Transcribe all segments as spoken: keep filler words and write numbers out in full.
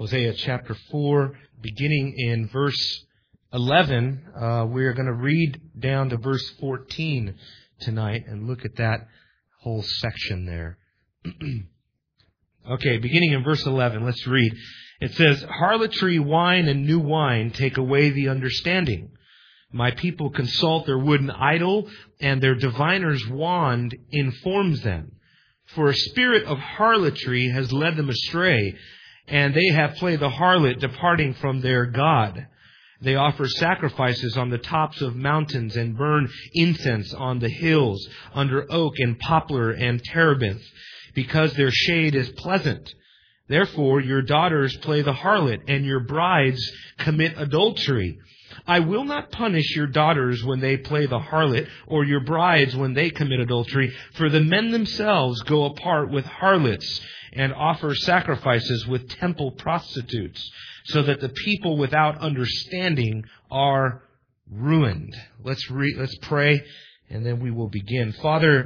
Hosea chapter four, beginning in verse eleven. Uh, we're going to read down to verse fourteen tonight and look at that whole section there. Okay, beginning in verse eleven, let's read. It says, "Harlotry, wine, and new wine take away the understanding. My people consult their wooden idol, and their diviner's wand informs them. For a spirit of harlotry has led them astray, and they have played the harlot, departing from their God. They offer sacrifices on the tops of mountains and burn incense on the hills, under oak and poplar and terebinth, because their shade is pleasant. Therefore your daughters play the harlot, and your brides commit adultery. I will not punish your daughters when they play the harlot, or your brides when they commit adultery, for the men themselves go apart with harlots and offer sacrifices with temple prostitutes, so that the people without understanding are ruined." Let's read, let's pray, and then we will begin. Father,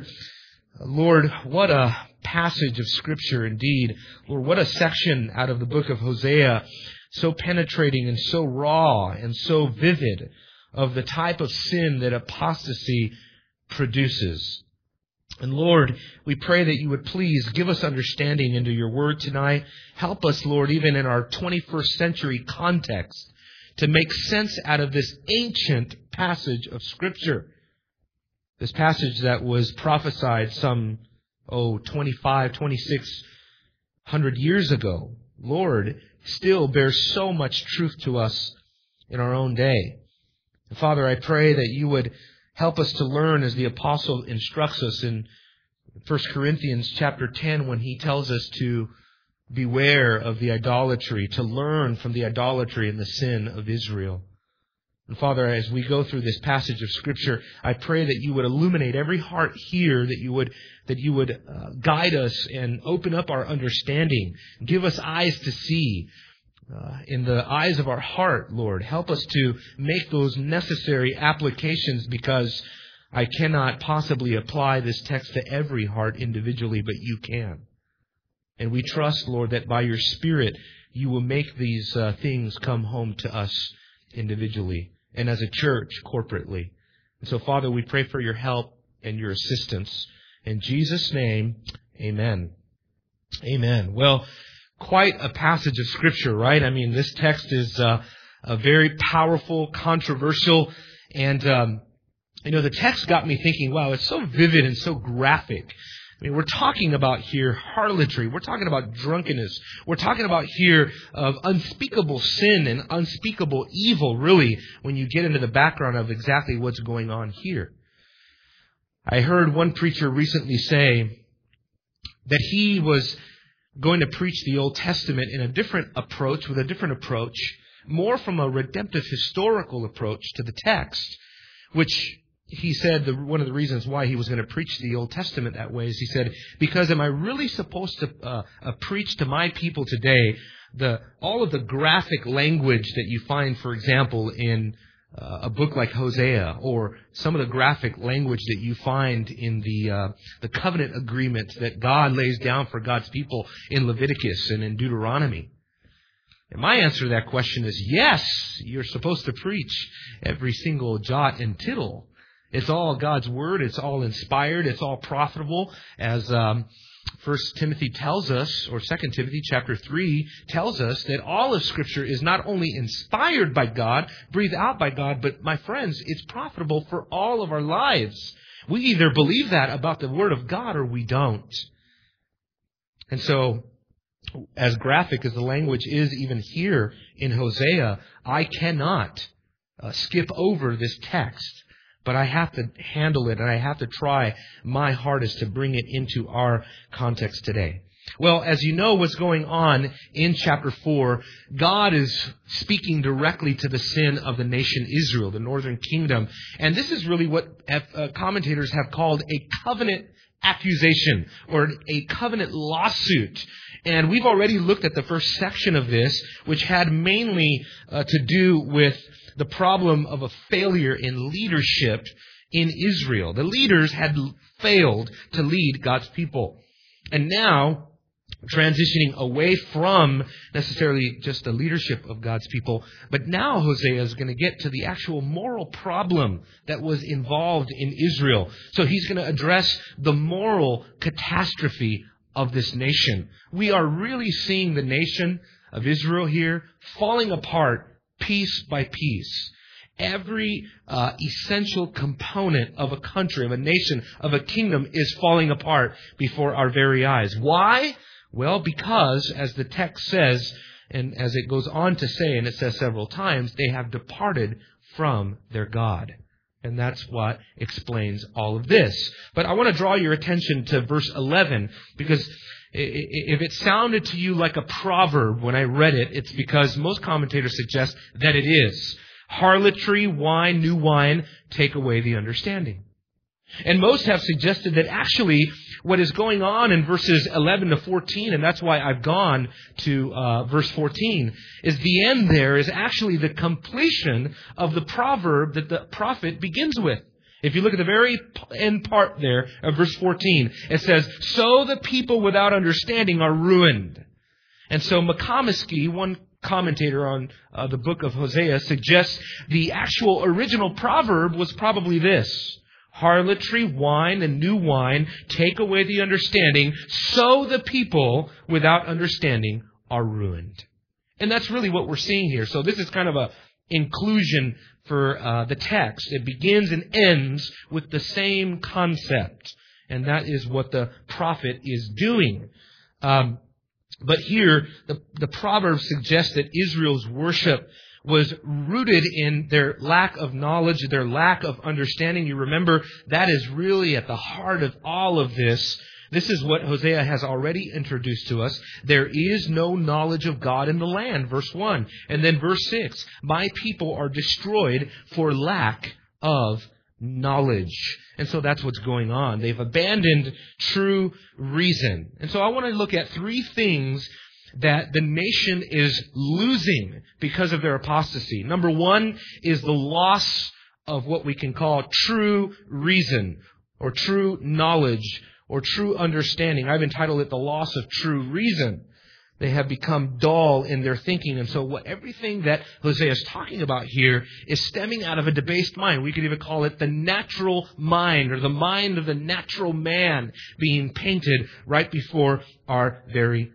Lord, what a passage of Scripture indeed. Lord, what a section out of the book of Hosea, so penetrating and so raw and so vivid of the type of sin that apostasy produces. And Lord, we pray that you would please give us understanding into your word tonight. Help us, Lord, even in our twenty-first century context, to make sense out of this ancient passage of Scripture. This passage that was prophesied some, oh, twenty-five, twenty-six hundred years ago. Lord, still bears so much truth to us in our own day. And Father, I pray that you would help us to learn as the apostle instructs us in First Corinthians chapter ten, when he tells us to beware of the idolatry, to learn from the idolatry and the sin of Israel. And Father, as we go through this passage of Scripture, I pray that you would illuminate every heart here, that you would that you would uh, guide us and open up our understanding. Give us eyes to see. Uh, in the eyes of our heart, Lord, help us to make those necessary applications, because I cannot possibly apply this text to every heart individually, but you can. And we trust, Lord, that by your Spirit, you will make these uh, things come home to us individually and as a church corporately. And so, Father, we pray for your help and your assistance. In Jesus' name, amen. Amen. Well, quite a passage of Scripture, right? I mean, this text is uh, a very powerful, controversial, and, um, you know, the text got me thinking, wow, it's so vivid and so graphic. I mean, we're talking about here harlotry. We're talking about drunkenness. We're talking about here of unspeakable sin and unspeakable evil, really, when you get into the background of exactly what's going on here. I heard one preacher recently say that he was going to preach the Old Testament in a different approach, with a different approach, more from a redemptive historical approach to the text, which he said the, one of the reasons why he was going to preach the Old Testament that way is he said, because am I really supposed to uh, uh, preach to my people today the all of the graphic language that you find, for example, in Uh, a book like Hosea, or some of the graphic language that you find in the uh, the covenant agreement that God lays down for God's people in Leviticus and in Deuteronomy? And my answer to that question is yes, you're supposed to preach every single jot and tittle. It's all God's Word. It's all inspired. It's all profitable, as um, First Timothy tells us, or Second Timothy chapter three tells us, that all of Scripture is not only inspired by God, breathed out by God, but, my friends, it's profitable for all of our lives. We either believe that about the Word of God or we don't. And so, as graphic as the language is even here in Hosea, I cannot uh, skip over this text. But I have to handle it, and I have to try my hardest to bring it into our context today. Well, as you know what's going on in chapter four, God is speaking directly to the sin of the nation Israel, the northern kingdom. And this is really what uh, commentators have called a covenant accusation, or a covenant lawsuit. And we've already looked at the first section of this, which had mainly uh, to do with the problem of a failure in leadership in Israel. The leaders had failed to lead God's people. And now transitioning away from necessarily just the leadership of God's people. But now Hosea is going to get to the actual moral problem that was involved in Israel. So he's going to address the moral catastrophe of this nation. We are really seeing the nation of Israel here falling apart piece by piece. Every uh, essential component of a country, of a nation, of a kingdom is falling apart before our very eyes. Why? Well, because, as the text says, and as it goes on to say, and it says several times, they have departed from their God. And that's what explains all of this. But I want to draw your attention to verse eleven, because if it sounded to you like a proverb when I read it, it's because most commentators suggest that it is. Harlotry, wine, new wine, take away the understanding. And most have suggested that actually what is going on in verses eleven to fourteen, and that's why I've gone to uh, verse fourteen, is the end there is actually the completion of the proverb that the prophet begins with. If you look at the very end part there of verse fourteen, it says, "So the people without understanding are ruined." And so McComiskey, one commentator on uh, the book of Hosea, suggests the actual original proverb was probably this: harlotry, wine, and new wine take away the understanding, so the people without understanding are ruined. And that's really what we're seeing here. So this is kind of a inclusion for uh, the text. It begins and ends with the same concept. And that is what the prophet is doing. Um, but here, the, the proverb suggests that Israel's worship was rooted in their lack of knowledge, their lack of understanding. You remember, that is really at the heart of all of this. This is what Hosea has already introduced to us. There is no knowledge of God in the land, verse one. And then verse six, my people are destroyed for lack of knowledge. And so that's what's going on. They've abandoned true reason. And so I want to look at three things that the nation is losing because of their apostasy. Number one is the loss of what we can call true reason, or true knowledge, or true understanding. I've entitled it the loss of true reason. They have become dull in their thinking. And so what everything that Hosea is talking about here is stemming out of a debased mind. We could even call it the natural mind, or the mind of the natural man being painted right before our very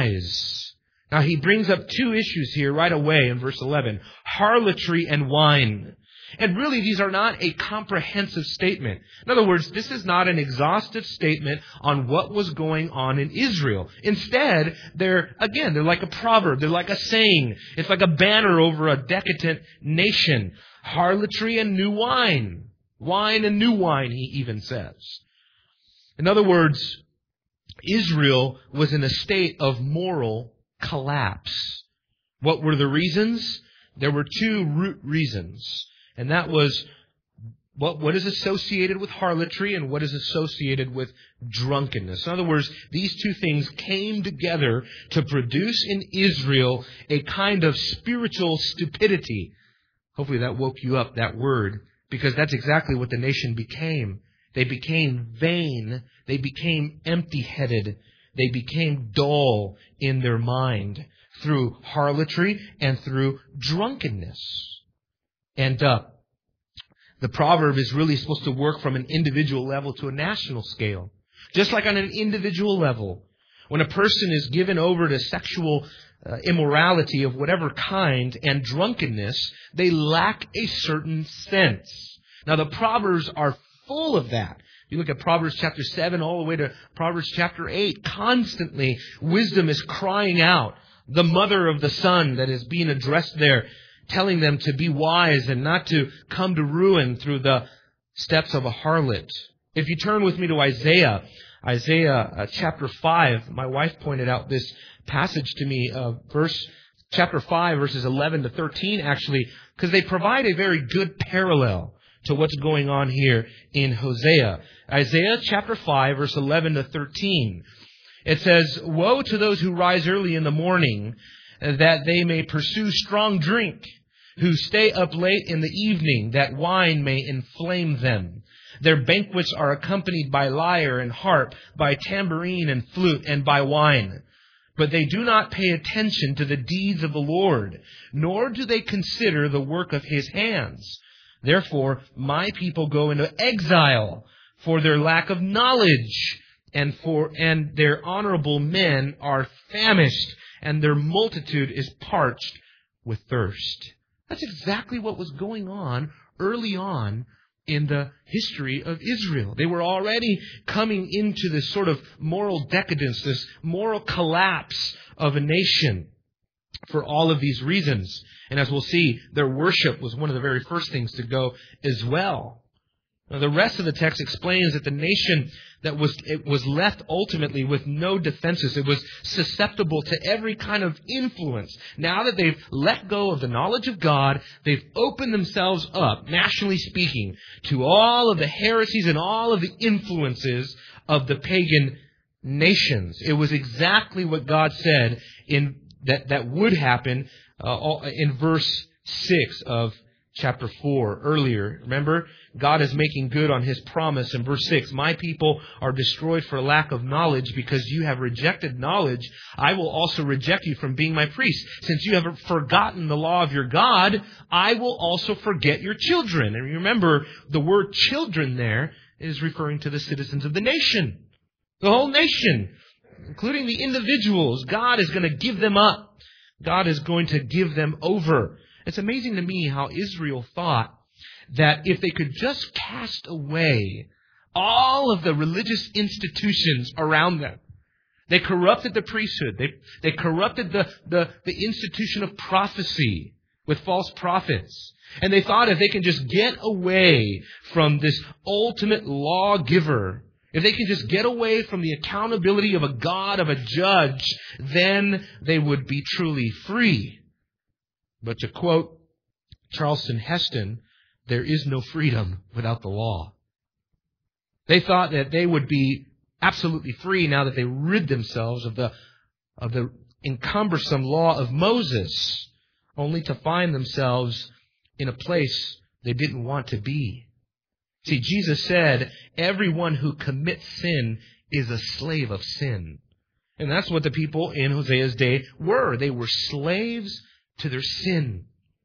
eyes. Now he brings up two issues here right away in verse eleven. Harlotry and wine. And really, these are not a comprehensive statement. In other words, this is not an exhaustive statement on what was going on in Israel. Instead, they're, again, they're like a proverb. They're like a saying. It's like a banner over a decadent nation. Harlotry and new wine. Wine and new wine, he even says. In other words, Israel was in a state of moral collapse. What were the reasons? There were two root reasons. And that was what, what is associated with harlotry and what is associated with drunkenness. In other words, these two things came together to produce in Israel a kind of spiritual stupidity. Hopefully that woke you up, that word, because that's exactly what the nation became. They became vain. They became empty-headed. They became dull in their mind through harlotry and through drunkenness. And uh, the proverb is really supposed to work from an individual level to a national scale. Just like on an individual level, when a person is given over to sexual uh, immorality of whatever kind and drunkenness, they lack a certain sense. Now the Proverbs are full of that. You look at Proverbs chapter seven all the way to Proverbs chapter eight. Constantly, wisdom is crying out. The mother of the son that is being addressed there, telling them to be wise and not to come to ruin through the steps of a harlot. If you turn with me to Isaiah, Isaiah uh, chapter five, my wife pointed out this passage to me, uh, verse chapter five, verses eleven to thirteen, actually, because they provide a very good parallel to what's going on here in Hosea. Isaiah chapter five, verse eleven to thirteen. It says, "Woe to those who rise early in the morning, that they may pursue strong drink, who stay up late in the evening, that wine may inflame them. Their banquets are accompanied by lyre and harp, by tambourine and flute, and by wine. but they do not pay attention to the deeds of the Lord, nor do they consider the work of His hands. Therefore, my people go into exile for their lack of knowledge, and for and their honorable men are famished, and their multitude is parched with thirst. That's exactly what was going on early on in the history of Israel. They were already coming into this sort of moral decadence, this moral collapse of a nation for all of these reasons. And as we'll see, their worship was one of the very first things to go as well. Now, the rest of the text explains that the nation that was it was left ultimately with no defenses. It was susceptible to every kind of influence. Now that they've let go of the knowledge of God, they've opened themselves up, nationally speaking, to all of the heresies and all of the influences of the pagan nations. It was exactly what God said in that, that would happen uh, in verse six of chapter four earlier. Remember, God is making good on His promise in verse six. My people are destroyed for lack of knowledge because you have rejected knowledge. I will also reject you from being my priest. Since you have forgotten the law of your God, I will also forget your children. And remember, the word children there is referring to the citizens of the nation. The whole nation, including the individuals. God is going to give them up. God is going to give them over. It's amazing to me how Israel thought that if they could just cast away all of the religious institutions around them. They corrupted the priesthood. They, they corrupted the, the, the institution of prophecy with false prophets. And they thought if they can just get away from this ultimate lawgiver, if they can just get away from the accountability of a God, of a judge, then they would be truly free. But to quote Charlton Heston, there is no freedom without the law. They thought that they would be absolutely free now that they rid themselves of the of the encumbersome law of Moses, only to find themselves in a place they didn't want to be. See, Jesus said, everyone who commits sin is a slave of sin. And that's what the people in Hosea's day were. They were slaves to their sin.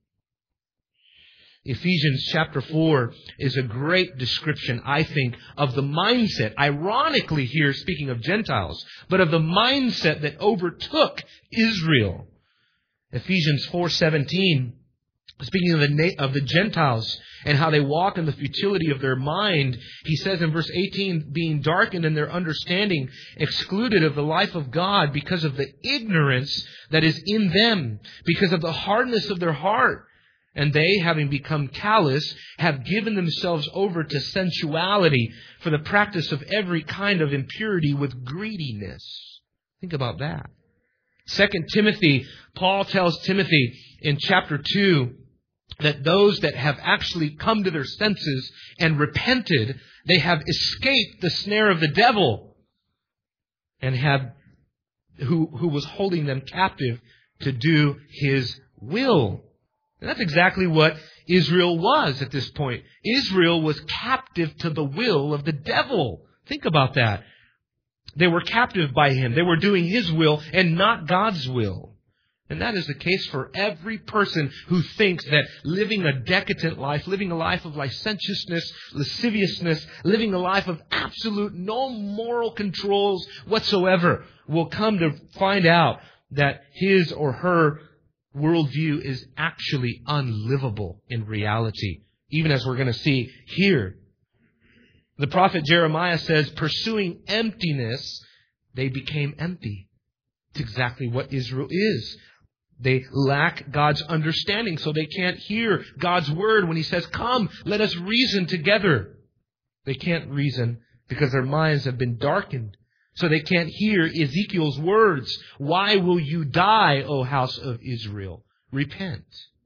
Ephesians chapter four is a great description, I think, of the mindset, ironically here speaking of Gentiles, but of the mindset that overtook Israel. Ephesians four seventeen, speaking of the, of the Gentiles and how they walk in the futility of their mind, he says in verse eighteen, being darkened in their understanding, excluded of the life of God because of the ignorance that is in them, because of the hardness of their heart. And they, having become callous, have given themselves over to sensuality for the practice of every kind of impurity with greediness. Think about that. Second Timothy, Paul tells Timothy in chapter two that those that have actually come to their senses and repented, they have escaped the snare of the devil and have who, who was holding them captive to do his will. And that's exactly what Israel was at this point. Israel was captive to the will of the devil. Think about that. They were captive by him. They were doing his will and not God's will. And that is the case for every person who thinks that living a decadent life, living a life of licentiousness, lasciviousness, living a life of absolute no moral controls whatsoever will come to find out that his or her worldview is actually unlivable in reality, even as we're going to see here. The prophet Jeremiah says, pursuing emptiness, they became empty. It's exactly what Israel is. They lack God's understanding, so they can't hear God's word when He says, come, let us reason together. They can't reason because their minds have been darkened. So they can't hear Ezekiel's words. Why will you die, O house of Israel? Repent.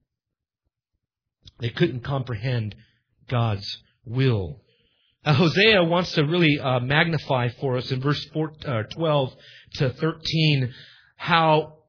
They couldn't comprehend God's will. Now, Hosea wants to really uh, magnify for us in verse four, uh, twelve to thirteen how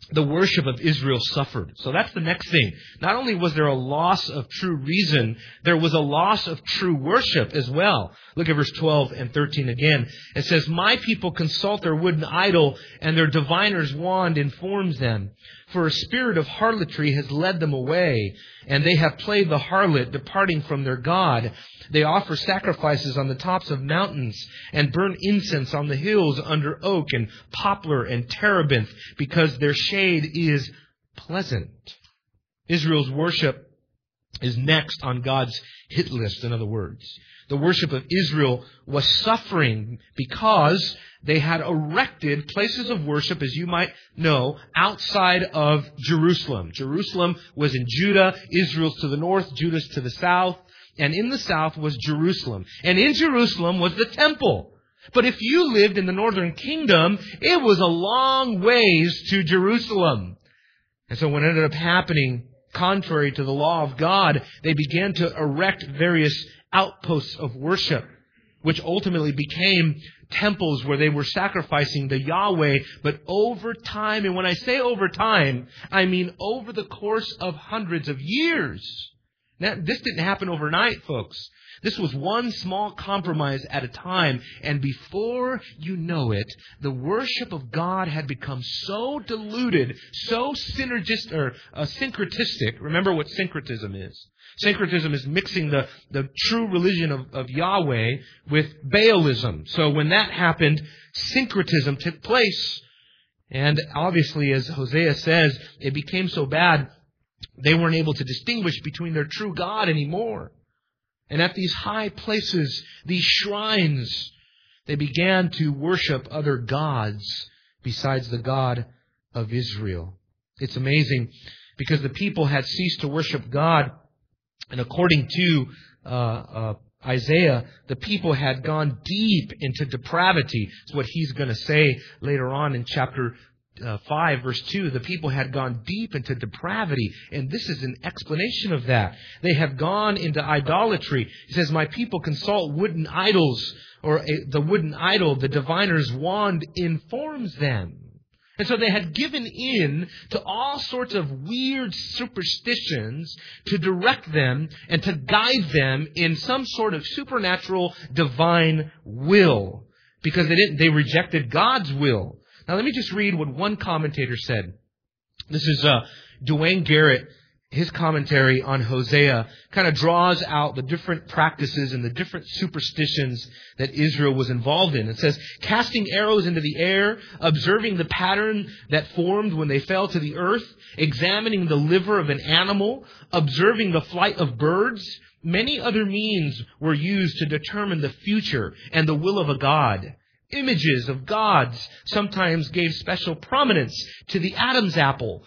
the worship of Israel suffered. So that's the next thing. Not only was there a loss of true reason, there was a loss of true worship as well. Look at verse twelve and thirteen again. It says, "My people consult their wooden idol, and their diviner's wand informs them. For a spirit of harlotry has led them away, and they have played the harlot, departing from their God. They offer sacrifices on the tops of mountains, and burn incense on the hills under oak and poplar and terebinth, because their shade is pleasant." Israel's worship is next on God's hit list, in other words. The worship of Israel was suffering because they had erected places of worship, as you might know, outside of Jerusalem. Jerusalem was in Judah, Israel's to the north, Judah's to the south, and in the south was Jerusalem. And in Jerusalem was the temple. But if you lived in the northern kingdom, it was a long ways to Jerusalem. And so what ended up happening, contrary to the law of God, they began to erect various outposts of worship, which ultimately became temples where they were sacrificing to Yahweh. But over time, and when I say over time, I mean over the course of hundreds of years. Now, this didn't happen overnight, folks. This was one small compromise at a time. And before you know it, the worship of God had become so diluted, so synergistic, or uh, syncretistic. Remember what syncretism is. Syncretism is mixing the, the true religion of, of Yahweh with Baalism. So when that happened, syncretism took place. And obviously, as Hosea says, it became so bad, they weren't able to distinguish between their true God anymore. And at these high places, these shrines, they began to worship other gods besides the God of Israel. It's amazing because the people had ceased to worship God. And according to uh, uh, Isaiah, the people had gone deep into depravity. It's what he's going to say later on in chapter uh, five, verse two. The people had gone deep into depravity. And this is an explanation of that. They have gone into idolatry. He says, "My people consult wooden idols," or a, the wooden idol, the diviner's wand informs them. And so they had given in to all sorts of weird superstitions to direct them and to guide them in some sort of supernatural divine will. Because they didn't, they rejected God's will. Now let me just read what one commentator said. This is uh, Dwayne Garrett. His commentary on Hosea kind of draws out the different practices and the different superstitions that Israel was involved in. It says, casting arrows into the air, observing the pattern that formed when they fell to the earth, examining the liver of an animal, observing the flight of birds. Many other means were used to determine the future and the will of a god. Images of gods sometimes gave special prominence to the Adam's apple,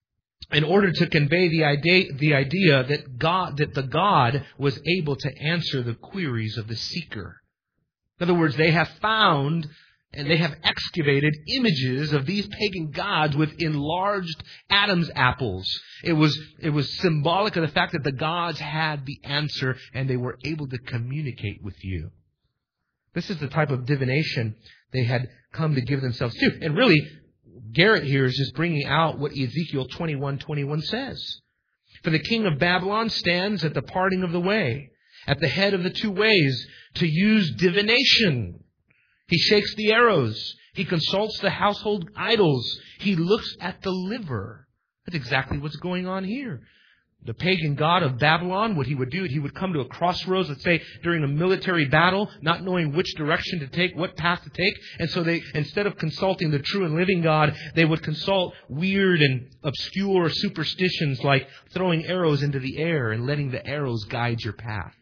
in order to convey the idea, the idea that God, that the God was able to answer the queries of the seeker. In other words, they have found and they have excavated images of these pagan gods with enlarged Adam's apples. It was, it was symbolic of the fact that the gods had the answer and they were able to communicate with you. This is the type of divination they had come to give themselves to. And really, Garrett here is just bringing out what Ezekiel twenty-one twenty-one says. For the king of Babylon stands at the parting of the way, at the head of the two ways, to use divination. He shakes the arrows. He consults the household idols. He looks at the liver. That's exactly what's going on here. The pagan god of Babylon, what he would do, he would come to a crossroads, let's say, during a military battle, not knowing which direction to take, what path to take. And so they, instead of consulting the true and living God, they would consult weird and obscure superstitions like throwing arrows into the air and letting the arrows guide your path.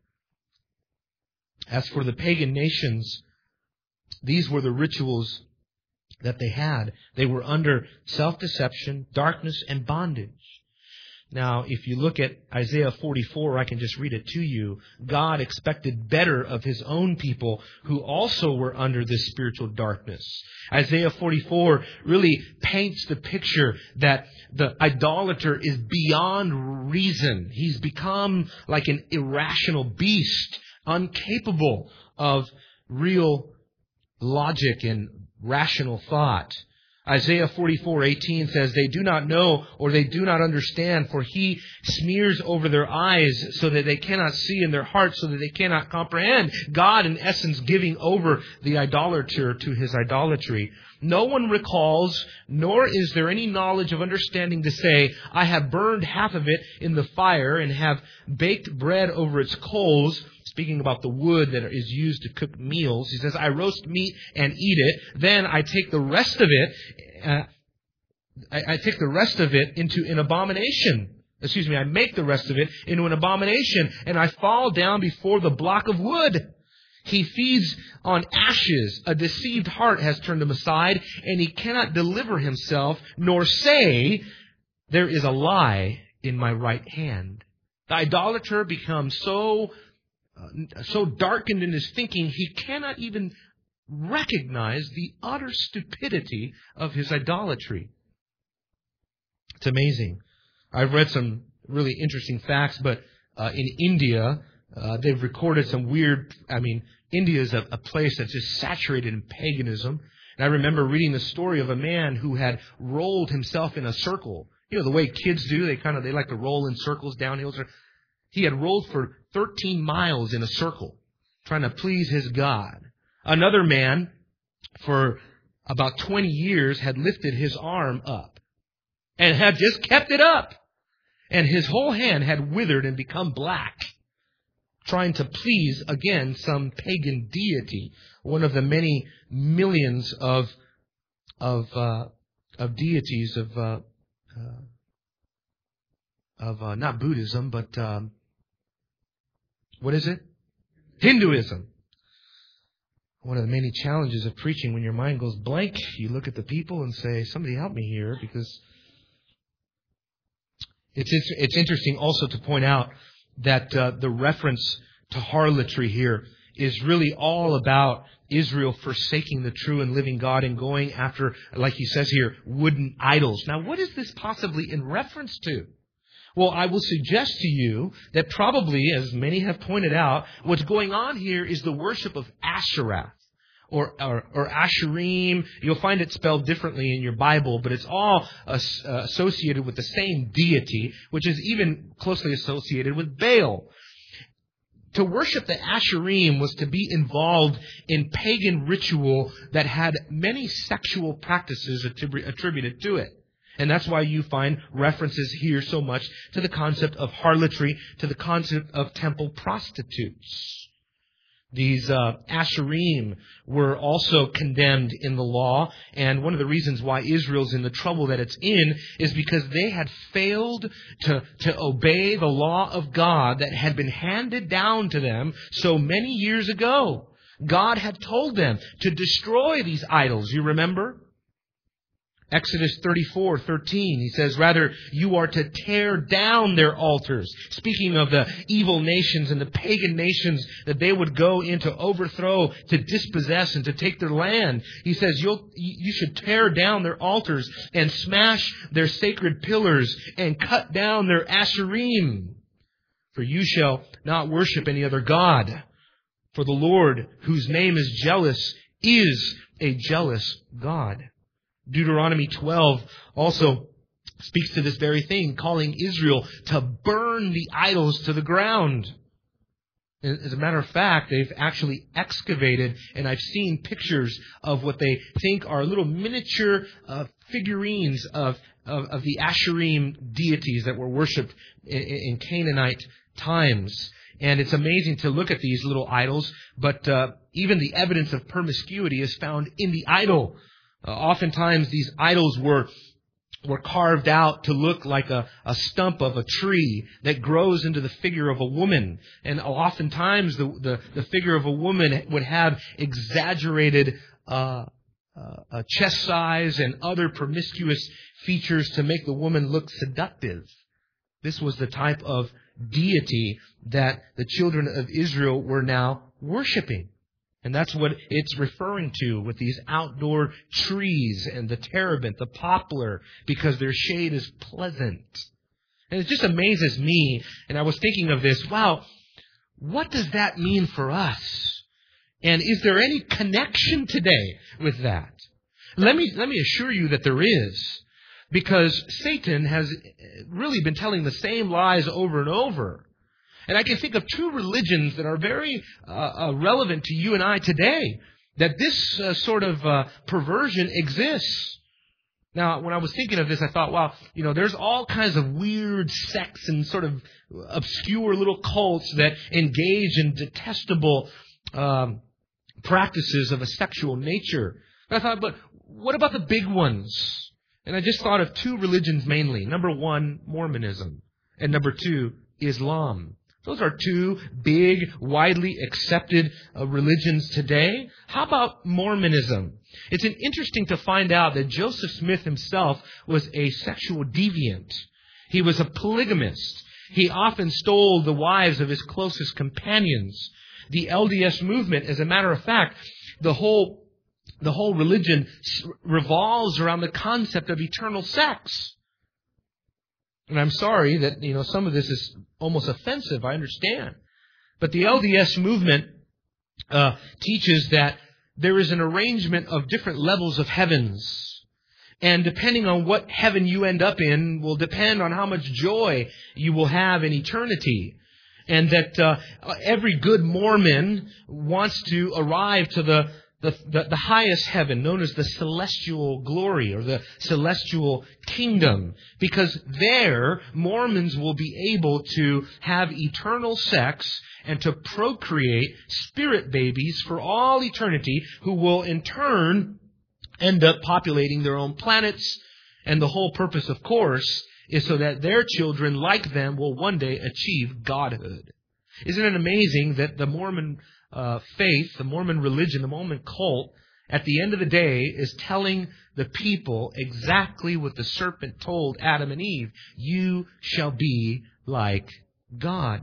As for the pagan nations, these were the rituals that they had. They were under self-deception, darkness, and bondage. Now, if you look at Isaiah forty-four, I can just read it to you. God expected better of His own people who also were under this spiritual darkness. Isaiah forty-four really paints the picture that the idolater is beyond reason. He's become like an irrational beast, incapable of real logic and rational thought. Isaiah forty-four eighteen says, they do not know or they do not understand, for he smears over their eyes so that they cannot see, in their hearts so that they cannot comprehend. God, in essence, giving over the idolater to his idolatry. No one recalls, nor is there any knowledge of understanding to say, I have burned half of it in the fire and have baked bread over its coals. Speaking about the wood that is used to cook meals, he says, I roast meat and eat it. Then I take the rest of it, uh, I, I take the rest of it into an abomination. Excuse me, I make the rest of it into an abomination, and I fall down before the block of wood. He feeds on ashes. A deceived heart has turned him aside, and he cannot deliver himself, nor say, there is a lie in my right hand. The idolater becomes so Uh, so darkened in his thinking, he cannot even recognize the utter stupidity of his idolatry. It's amazing. I've read some really interesting facts, but uh, in India, uh, they've recorded some weird, I mean, India is a, a place that's just saturated in paganism. And I remember reading the story of a man who had rolled himself in a circle. You know, the way kids do, they kind of, they like to roll in circles down hills. He had rolled for thirteen miles in a circle, trying to please his God. Another man, for about twenty years, had lifted his arm up and had just kept it up. And his whole hand had withered and become black, trying to please, again, some pagan deity, one of the many millions of of uh, of deities of uh, uh, of uh, not Buddhism, but um, what is it? Hinduism. One of the many challenges of preaching, when your mind goes blank, you look at the people and say, somebody help me here, because it's it's, it's interesting also to point out that uh, the reference to harlotry here is really all about Israel forsaking the true and living God and going after, like he says here, wooden idols. Now, what is this possibly in reference to? Well, I will suggest to you that probably, as many have pointed out, what's going on here is the worship of Asherah or, or, or Asherim. You'll find it spelled differently in your Bible, but it's all uh, associated with the same deity, which is even closely associated with Baal. To worship the Asherim was to be involved in pagan ritual that had many sexual practices attributed to it. And that's why you find references here so much to the concept of harlotry, to the concept of temple prostitutes. These uh, Asherim were also condemned in the law, and one of the reasons why Israel's in the trouble that it's in is because they had failed to, to obey the law of God that had been handed down to them so many years ago. God had told them to destroy these idols, you remember? Exodus thirty-four thirteen, he says, rather, you are to tear down their altars. Speaking of the evil nations and the pagan nations that they would go in to overthrow, to dispossess, and to take their land. He says, You'll, you should tear down their altars and smash their sacred pillars and cut down their Asherim. For you shall not worship any other God. For the Lord, whose name is jealous, is a jealous God. Deuteronomy twelve also speaks to this very thing, calling Israel to burn the idols to the ground. As a matter of fact, they've actually excavated, and I've seen pictures of what they think are little miniature uh, figurines of, of, of the Asherim deities that were worshipped in, in Canaanite times. And it's amazing to look at these little idols, but uh, even the evidence of promiscuity is found in the idol. Uh, oftentimes these idols were were carved out to look like a, a stump of a tree that grows into the figure of a woman. And oftentimes the, the, the figure of a woman would have exaggerated uh, uh, chest size and other promiscuous features to make the woman look seductive. This was the type of deity that the children of Israel were now worshiping. And that's what it's referring to with these outdoor trees and the terebinth, the poplar, because their shade is pleasant. And it just amazes me, and I was thinking of this, wow, what does that mean for us? And is there any connection today with that? Let me, let me assure you that there is. Because Satan has really been telling the same lies over and over. And I can think of two religions that are very uh, uh, relevant to you and I today, that this uh, sort of uh, perversion exists. Now, when I was thinking of this, I thought, wow, you know, there's all kinds of weird sects and sort of obscure little cults that engage in detestable um, practices of a sexual nature. And I thought, but what about the big ones? And I just thought of two religions mainly. Number one, Mormonism. And number two, Islam. Those are two big, widely accepted uh, religions today. How about Mormonism? It's an interesting to find out that Joseph Smith himself was a sexual deviant. He was a polygamist. He often stole the wives of his closest companions. The L D S movement, as a matter of fact, the whole The whole religion revolves around the concept of eternal sex. And I'm sorry that, you know, some of this is almost offensive, I understand. But the L D S movement uh, teaches that there is an arrangement of different levels of heavens. And depending on what heaven you end up in will depend on how much joy you will have in eternity. And that uh, every good Mormon wants to arrive to the The, the, the highest heaven, known as the celestial glory or the celestial kingdom. Because there, Mormons will be able to have eternal sex and to procreate spirit babies for all eternity, who will in turn end up populating their own planets. And the whole purpose, of course, is so that their children, like them, will one day achieve godhood. Isn't it amazing that the Mormon Uh, faith, the Mormon religion, the Mormon cult, at the end of the day is telling the people exactly what the serpent told Adam and Eve. You shall be like God.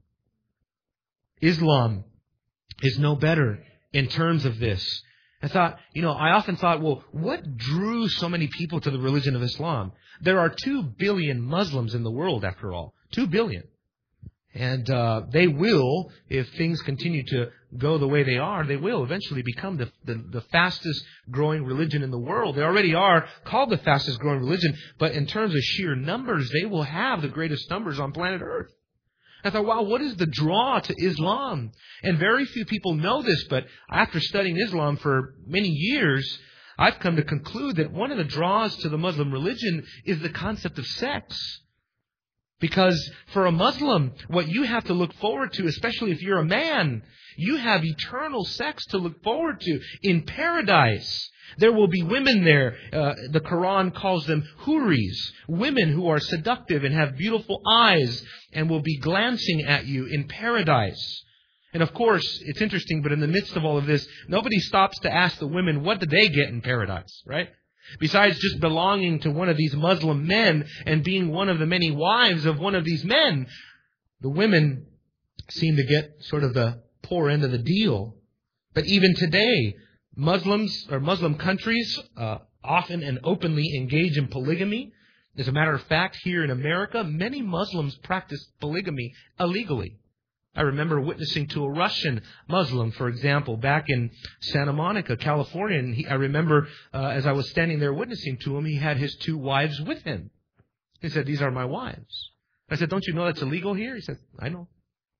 Islam is no better in terms of this. I thought, you know, I often thought, well, what drew so many people to the religion of Islam? There are two billion Muslims in the world, after all. Two billion. And uh, they will, if things continue to go the way they are, they will eventually become the, the, the fastest growing religion in the world. They already are called the fastest growing religion, but in terms of sheer numbers, they will have the greatest numbers on planet Earth. I thought, wow, what is the draw to Islam? And very few people know this, but after studying Islam for many years, I've come to conclude that one of the draws to the Muslim religion is the concept of sex. Because for a Muslim, what you have to look forward to, especially if you're a man, you have eternal sex to look forward to in paradise. There will be women there. Uh, the Quran calls them huris, women who are seductive and have beautiful eyes and will be glancing at you in paradise. And of course, it's interesting, but in the midst of all of this, nobody stops to ask the women, what did they get in paradise, right? Besides just belonging to one of these Muslim men and being one of the many wives of one of these men, the women seem to get sort of the poor end of the deal. But even today, Muslims or Muslim countries uh, often and openly engage in polygamy. As a matter of fact, here in America, many Muslims practice polygamy illegally. I remember witnessing to a Russian Muslim, for example, back in Santa Monica, California. And he, I remember uh, as I was standing there witnessing to him, he had his two wives with him. He said, these are my wives. I said, don't you know that's illegal here? He said, I know.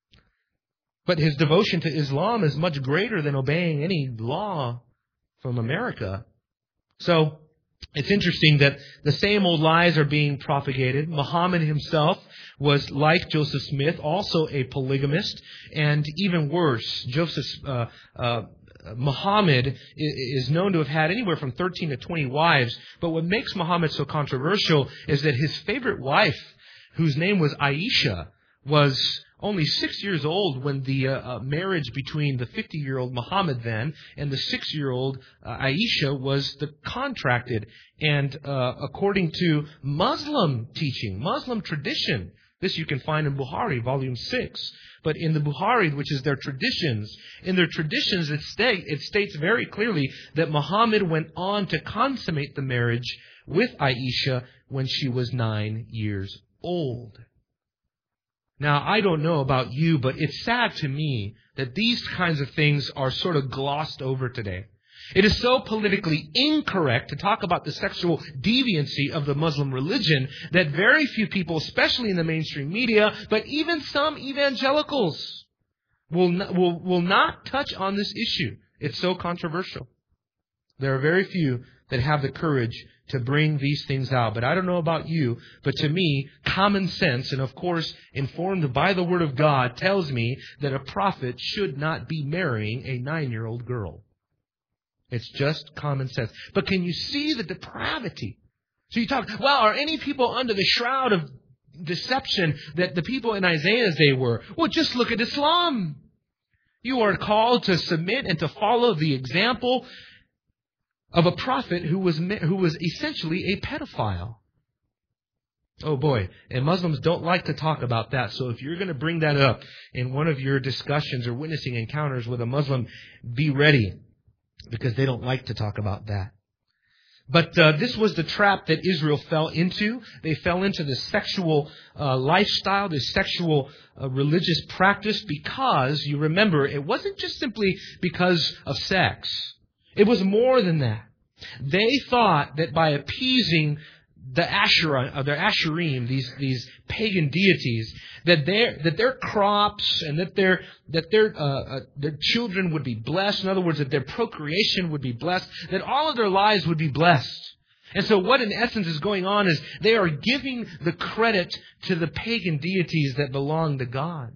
But his devotion to Islam is much greater than obeying any law from America. So it's interesting that the same old lies are being propagated. Muhammad himself was, like Joseph Smith, also a polygamist. And even worse, Joseph, uh, uh, Muhammad is known to have had anywhere from thirteen to twenty wives. But what makes Muhammad so controversial is that his favorite wife, whose name was Aisha, was only six years old when the uh, uh, marriage between the fifty-year-old Muhammad then and the six-year-old uh, Aisha was the contracted. And uh, according to Muslim teaching, Muslim tradition, this you can find in Bukhari, volume six. But in the Bukhari, which is their traditions, in their traditions it, state, it states very clearly that Muhammad went on to consummate the marriage with Aisha when she was nine years old. Now, I don't know about you, but it's sad to me that these kinds of things are sort of glossed over today. It is so politically incorrect to talk about the sexual deviancy of the Muslim religion that very few people, especially in the mainstream media, but even some evangelicals, will not, will, will not touch on this issue. It's so controversial. There are very few that have the courage to bring these things out. But I don't know about you, but to me, common sense, and of course informed by the Word of God, tells me that a prophet should not be marrying a nine-year-old girl. It's just common sense. But can you see the depravity? So you talk, well, are any people under the shroud of deception that the people in Isaiah's day were? Well, just look at Islam. You are called to submit and to follow the example of a prophet who was who was essentially a pedophile. Oh boy, and Muslims don't like to talk about that. So if you're going to bring that up in one of your discussions or witnessing encounters with a Muslim, be ready, because they don't like to talk about that. But uh, this was the trap that Israel fell into. They fell into the sexual uh, lifestyle, the sexual uh, religious practice, because, you remember, it wasn't just simply because of sex. It was more than that. They thought that by appeasing the Asherah, or their Asherim, these these pagan deities, that their that their crops and that their that their uh, uh, their children would be blessed. In other words, that their procreation would be blessed. That all of their lives would be blessed. And so, what in essence is going on is they are giving the credit to the pagan deities that belong to God.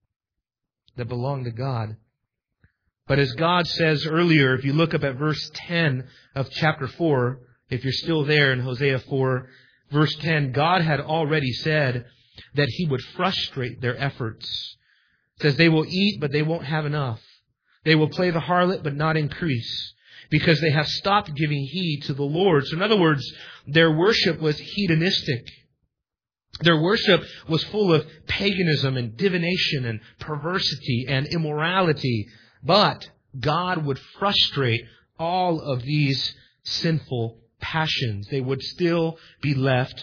That belong to God. But as God says earlier, if you look up at verse ten of chapter four, if you're still there in Hosea four, verse ten, God had already said that He would frustrate their efforts. It says they will eat, but they won't have enough. They will play the harlot, but not increase, because they have stopped giving heed to the Lord. So in other words, their worship was hedonistic. Their worship was full of paganism and divination and perversity and immorality. But God would frustrate all of these sinful passions. They would still be left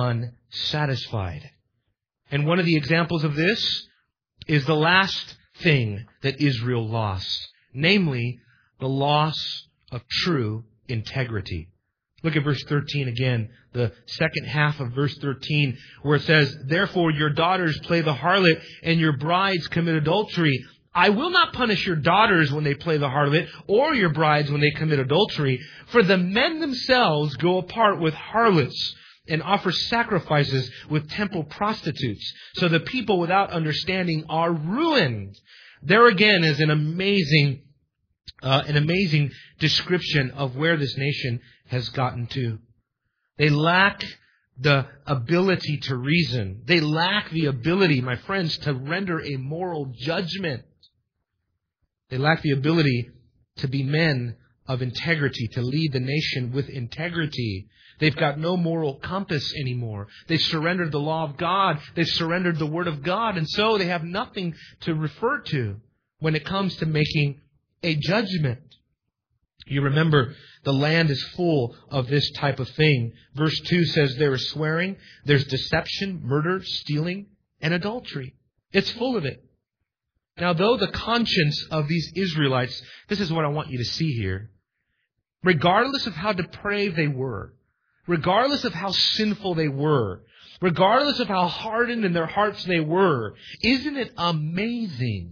unsatisfied. And one of the examples of this is the last thing that Israel lost, namely the loss of true integrity. Look at verse thirteen again, the second half of verse thirteen, where it says, "Therefore your daughters play the harlot, and your brides commit adultery. I will not punish your daughters when they play the harlot, or your brides when they commit adultery. For the men themselves go apart with harlots and offer sacrifices with temple prostitutes. So the people without understanding are ruined." There again is an amazing, uh, an amazing description of where this nation has gotten to. They lack the ability to reason. They lack the ability, my friends, to render a moral judgment. They lack the ability to be men of integrity, to lead the nation with integrity. They've got no moral compass anymore. They've surrendered the law of God. They've surrendered the Word of God. And so they have nothing to refer to when it comes to making a judgment. You remember, the land is full of this type of thing. Verse two says there is swearing, there's deception, murder, stealing, and adultery. It's full of it. Now, though the conscience of these Israelites, this is what I want you to see here. Regardless of how depraved they were, regardless of how sinful they were, regardless of how hardened in their hearts they were, isn't it amazing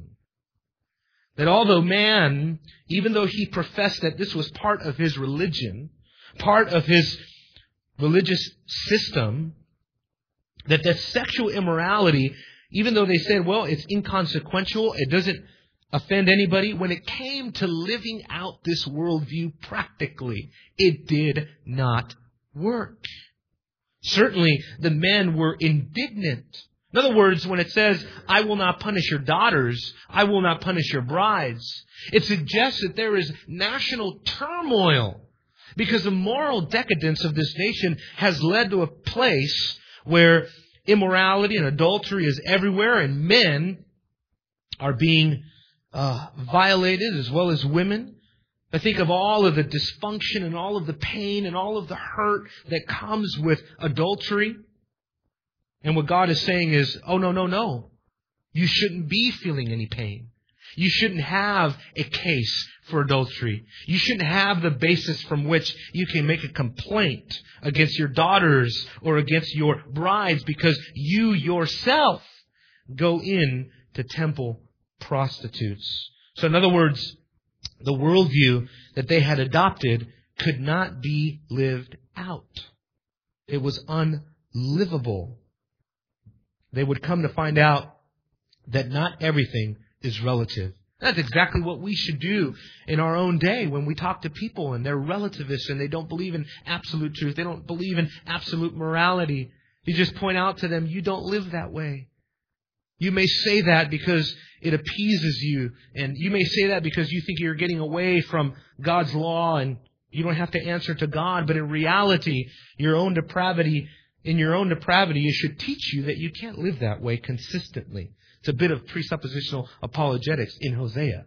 that although man, even though he professed that this was part of his religion, part of his religious system, that that sexual immorality, even though they said, well, it's inconsequential, it doesn't offend anybody, when it came to living out this worldview practically, it did not work. Certainly, the men were indignant. In other words, when it says, I will not punish your daughters, I will not punish your brides, it suggests that there is national turmoil because the moral decadence of this nation has led to a place where immorality and adultery is everywhere, and men are being uh, violated as well as women. I think of all of the dysfunction and all of the pain and all of the hurt that comes with adultery. And what God is saying is, oh, no, no, no. You shouldn't be feeling any pain. You shouldn't have a case for adultery. You shouldn't have the basis from which you can make a complaint against your daughters or against your brides because you yourself go in to temple prostitutes. So in other words, the worldview that they had adopted could not be lived out. It was unlivable. They would come to find out that not everything is relative. That's exactly what we should do in our own day when we talk to people and they're relativists and they don't believe in absolute truth. They don't believe in absolute morality. You just point out to them, you don't live that way. You may say that because it appeases you, and you may say that because you think you're getting away from God's law and you don't have to answer to God. But in reality, your own depravity, in your own depravity, it should teach you that you can't live that way consistently. It's a bit of presuppositional apologetics in Hosea.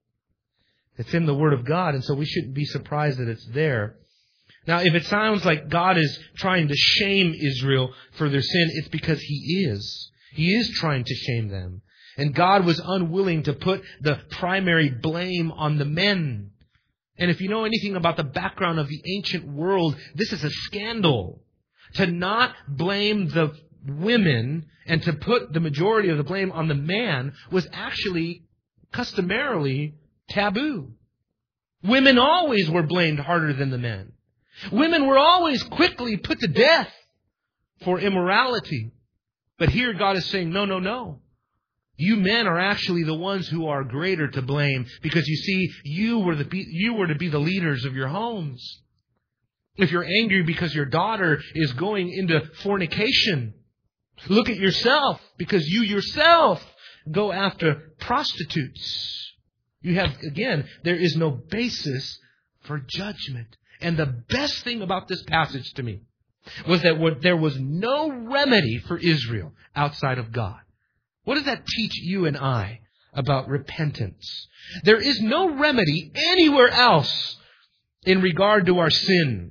It's in the Word of God, and so we shouldn't be surprised that it's there. Now, if it sounds like God is trying to shame Israel for their sin, it's because He is. He is trying to shame them. And God was unwilling to put the primary blame on the men. And if you know anything about the background of the ancient world, this is a scandal. To not blame the women and to put the majority of the blame on the man was actually customarily taboo. Women always were blamed harder than the men. Women were always quickly put to death for immorality. But here God is saying, no, no, no. You men are actually the ones who are greater to blame because you see, you were the you were to be the leaders of your homes. If you're angry because your daughter is going into fornication, look at yourself because you yourself go after prostitutes. You have, again, there is no basis for judgment. And the best thing about this passage to me was that there was no remedy for Israel outside of God. What does that teach you and I about repentance? There is no remedy anywhere else in regard to our sin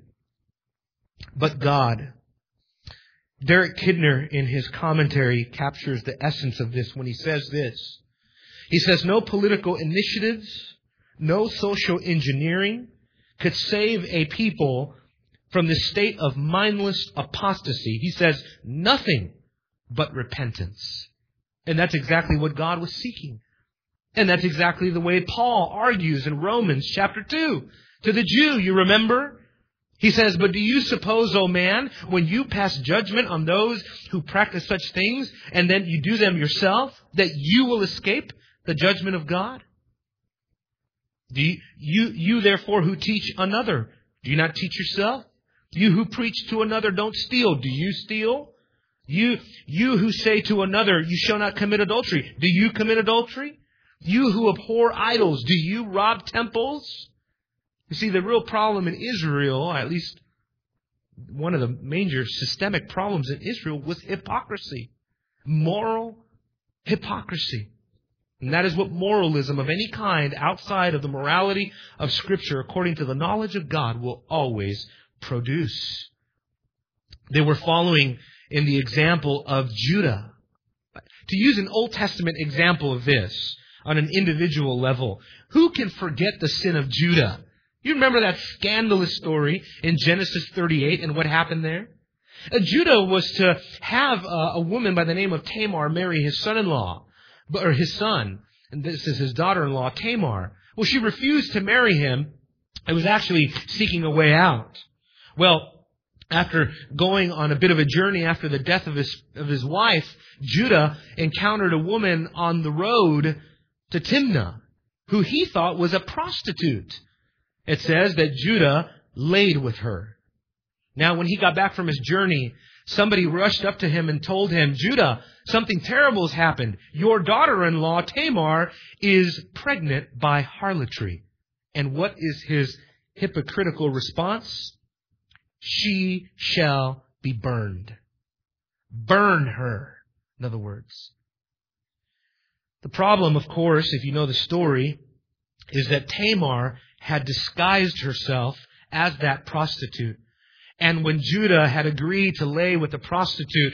but God. Derek Kidner, in his commentary, captures the essence of this when he says this. He says, no political initiatives, no social engineering could save a people from the state of mindless apostasy. He says, nothing but repentance. And that's exactly what God was seeking. And that's exactly the way Paul argues in Romans chapter two. To the Jew, you remember? He says, but do you suppose, O man, when you pass judgment on those who practice such things, and then you do them yourself, that you will escape the judgment of God? Do you, you, you therefore who teach another, do you not teach yourself? You who preach to another, don't steal. Do you steal? You, you who say to another, you shall not commit adultery. Do you commit adultery? You who abhor idols, do you rob temples? You see, the real problem in Israel, at least one of the major systemic problems in Israel, was hypocrisy. Moral hypocrisy. And that is what moralism of any kind outside of the morality of Scripture, according to the knowledge of God, will always produce. They were following in the example of Judah. To use an Old Testament example of this on an individual level, who can forget the sin of Judah? You remember that scandalous story in Genesis thirty-eight and what happened there? Uh, Judah was to have uh, a woman by the name of Tamar marry his son-in-law, or his son, and this is his daughter-in-law, Tamar. Well, she refused to marry him. It was actually seeking a way out. Well, after going on a bit of a journey after the death of his of his wife, Judah encountered a woman on the road to Timnah who he thought was a prostitute. It says that Judah laid with her. Now, when he got back from his journey, somebody rushed up to him and told him, Judah, something terrible has happened. Your daughter-in-law, Tamar, is pregnant by harlotry. And what is his hypocritical response? She shall be burned. Burn her, in other words. The problem, of course, if you know the story, is that Tamar had disguised herself as that prostitute. And when Judah had agreed to lay with the prostitute,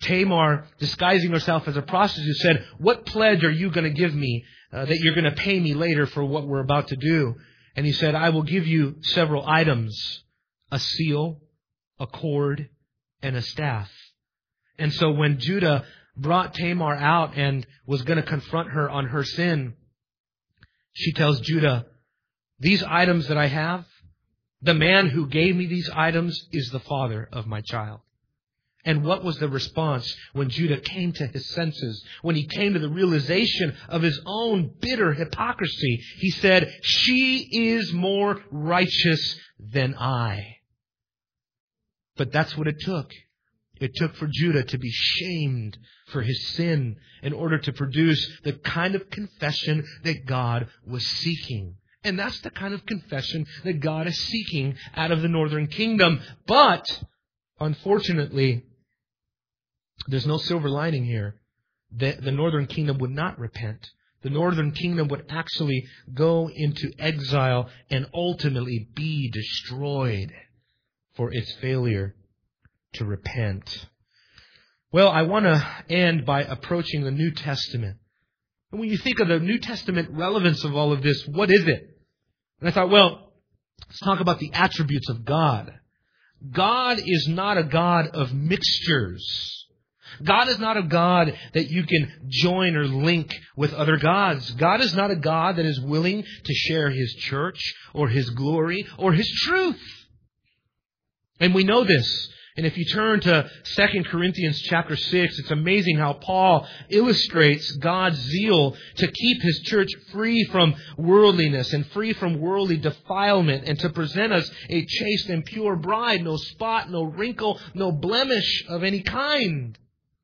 Tamar, disguising herself as a prostitute, said, "What pledge are you going to give me uh, that you're going to pay me later for what we're about to do?" And he said, "I will give you several items, a seal, a cord, and a staff." And so when Judah brought Tamar out and was going to confront her on her sin, she tells Judah, "These items that I have, the man who gave me these items is the father of my child." And what was the response when Judah came to his senses? When he came to the realization of his own bitter hypocrisy, he said, "She is more righteous than I." But that's what it took. It took for Judah to be shamed for his sin in order to produce the kind of confession that God was seeking. And that's the kind of confession that God is seeking out of the northern kingdom. But, unfortunately, there's no silver lining here. The, the northern kingdom would not repent. The northern kingdom would actually go into exile and ultimately be destroyed for its failure to repent. Well, I want to end by approaching the New Testament. And when you think of the New Testament relevance of all of this, what is it? And I thought, well, let's talk about the attributes of God. God is not a God of mixtures. God is not a God that you can join or link with other gods. God is not a God that is willing to share His church or His glory or His truth. And we know this. And if you turn to Second Corinthians chapter six, it's amazing how Paul illustrates God's zeal to keep His church free from worldliness and free from worldly defilement and to present us a chaste and pure bride, no spot, no wrinkle, no blemish of any kind.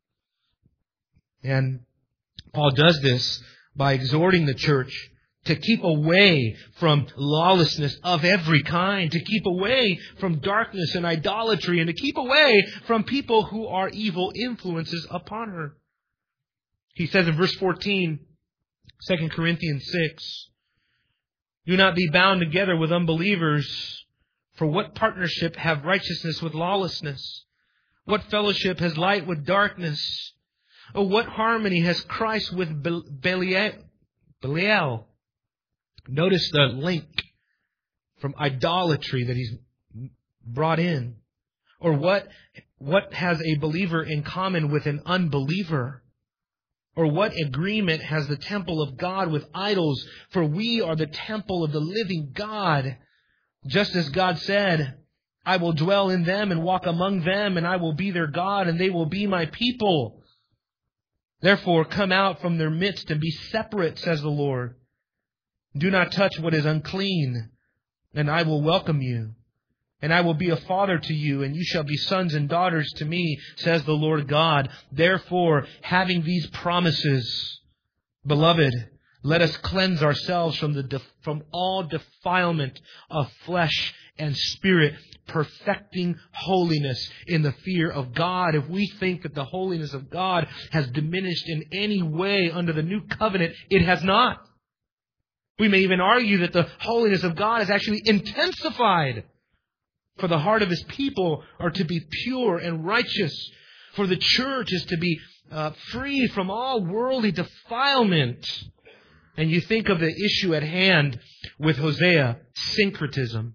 And Paul does this by exhorting the church to keep away from lawlessness of every kind, to keep away from darkness and idolatry, and to keep away from people who are evil influences upon her. He says in verse fourteen, Second Corinthians six, "Do not be bound together with unbelievers, for what partnership have righteousness with lawlessness? What fellowship has light with darkness? Oh, what harmony has Christ with Belial? Belial? Notice the link from idolatry that he's brought in. Or what, what has a believer in common with an unbeliever? Or what agreement has the temple of God with idols? For we are the temple of the living God. Just as God said, I will dwell in them and walk among them, and I will be their God, and they will be my people. Therefore, come out from their midst and be separate, says the Lord. Do not touch what is unclean, and I will welcome you. And I will be a father to you, and you shall be sons and daughters to me, says the Lord God. Therefore, having these promises, beloved, let us cleanse ourselves from the def- from all defilement of flesh and spirit, perfecting holiness in the fear of God. If we think that the holiness of God has diminished in any way under the new covenant, it has not. We may even argue that the holiness of God is actually intensified. For the heart of His people are to be pure and righteous. For the church is to be uh, free from all worldly defilement. And you think of the issue at hand with Hosea, syncretism.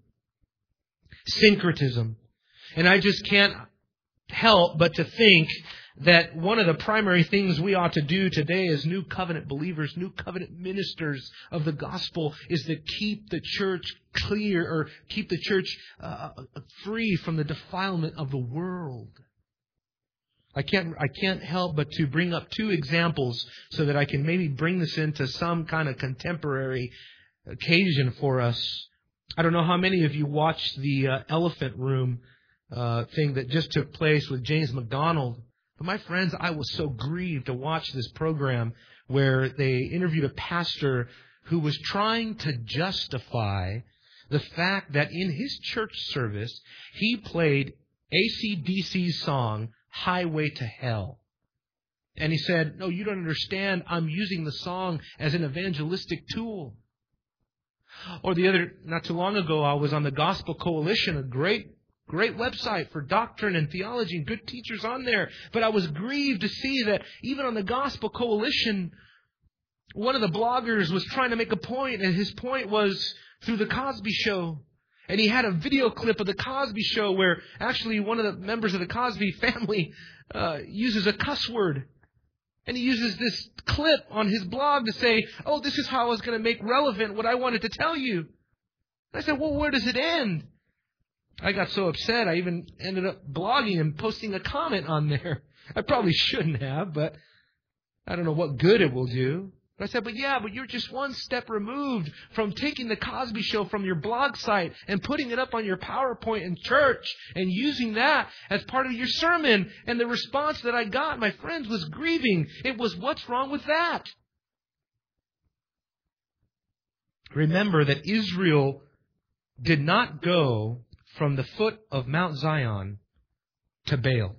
Syncretism. And I just can't help but to think that one of the primary things we ought to do today as New Covenant believers, New Covenant ministers of the gospel, is to keep the church clear or keep the church uh, free from the defilement of the world. I can't, I can't help but to bring up two examples so that I can maybe bring this into some kind of contemporary occasion for us. I don't know how many of you watched the uh, Elephant Room uh, thing that just took place with James MacDonald. But my friends, I was so grieved to watch this program where they interviewed a pastor who was trying to justify the fact that in his church service, he played A C D C's song, Highway to Hell. And he said, no, you don't understand. I'm using the song as an evangelistic tool. Or the other, not too long ago, I was on the Gospel Coalition, a great Great website for doctrine and theology and good teachers on there. But I was grieved to see that even on the Gospel Coalition, one of the bloggers was trying to make a point, and his point was through the Cosby Show. And he had a video clip of the Cosby Show where actually one of the members of the Cosby family uh, uses a cuss word. And he uses this clip on his blog to say, oh, this is how I was going to make relevant what I wanted to tell you. And I said, well, where does it end? I got so upset, I even ended up blogging and posting a comment on there. I probably shouldn't have, but I don't know what good it will do. But I said, but yeah, but you're just one step removed from taking the Cosby Show from your blog site and putting it up on your PowerPoint in church and using that as part of your sermon. And the response that I got, my friends, was grieving. It was, what's wrong with that? Remember that Israel did not go from the foot of Mount Zion to Baal.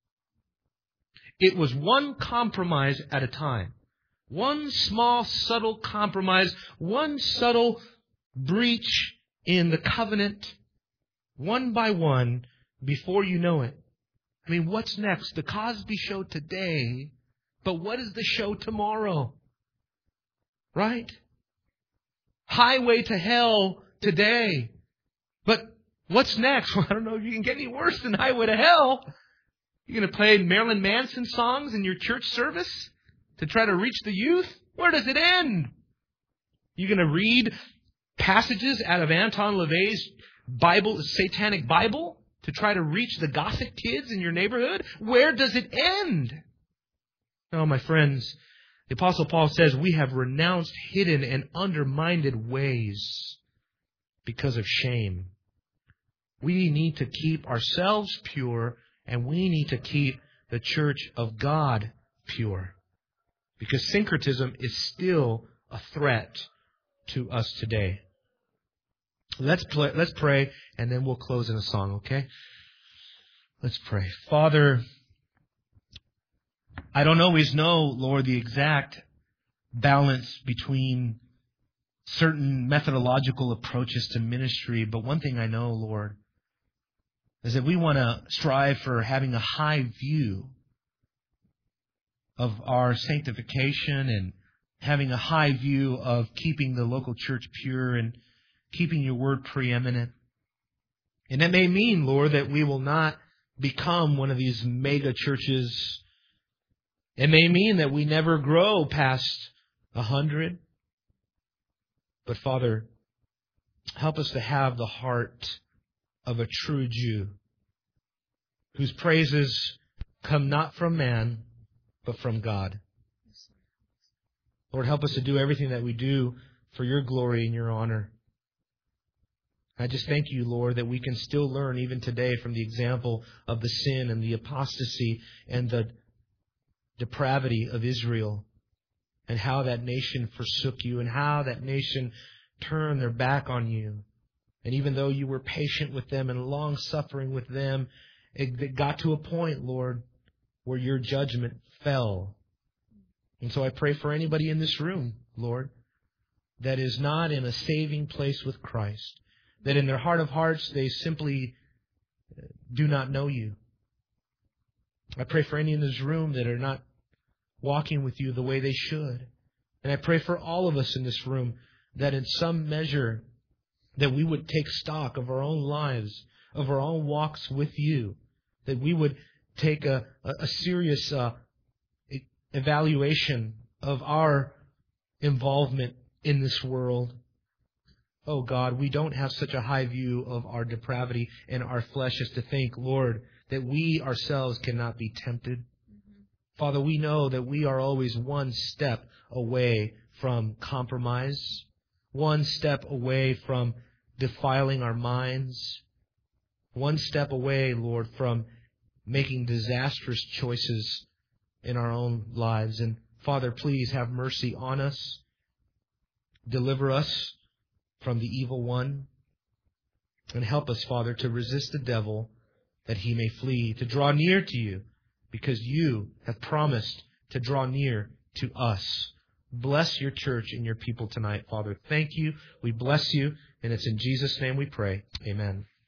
It was one compromise at a time. One small, subtle compromise. One subtle breach in the covenant. One by one, before you know it. I mean, what's next? The Cosby Show today. But what is the show tomorrow? Right? Highway to hell today. But what's next? Well, I don't know if you can get any worse than Highway to Hell. You're going to play Marilyn Manson songs in your church service to try to reach the youth? Where does it end? You're going to read passages out of Anton LaVey's Bible, Satanic Bible, to try to reach the gothic kids in your neighborhood? Where does it end? No, my friends, the Apostle Paul says we have renounced hidden and undermined ways because of shame. We need to keep ourselves pure, and we need to keep the church of God pure. Because syncretism is still a threat to us today. Let's play, let's pray, and then we'll close in a song, okay? Let's pray. Father, I don't always know, Lord, the exact balance between certain methodological approaches to ministry, but one thing I know, Lord, is that we want to strive for having a high view of our sanctification and having a high view of keeping the local church pure and keeping your word preeminent. And that may mean, Lord, that we will not become one of these mega churches. It may mean that we never grow past a hundred. But Father, help us to have the heart of a true Jew whose praises come not from man, but from God. Lord, help us to do everything that we do for your glory and your honor. I just thank you, Lord, that we can still learn even today from the example of the sin and the apostasy and the depravity of Israel, and how that nation forsook you, and how that nation turned their back on you. And even though you were patient with them and long-suffering with them, it got to a point, Lord, where your judgment fell. And so I pray for anybody in this room, Lord, that is not in a saving place with Christ, that in their heart of hearts they simply do not know you. I pray for any in this room that are not walking with you the way they should. And I pray for all of us in this room that in some measure that we would take stock of our own lives, of our own walks with you, that we would take a, a, a serious uh, evaluation of our involvement in this world. Oh God, we don't have such a high view of our depravity and our flesh as to think, Lord, that we ourselves cannot be tempted. Mm-hmm. Father, we know that we are always one step away from compromise, one step away from defiling our minds, one step away, Lord, from making disastrous choices in our own lives. And Father, please have mercy on us. Deliver us from the evil one. And help us, Father, to resist the devil that he may flee, to draw near to you because you have promised to draw near to us. Bless your church and your people tonight, Father. Thank you. We bless you. And it's in Jesus' name we pray. Amen.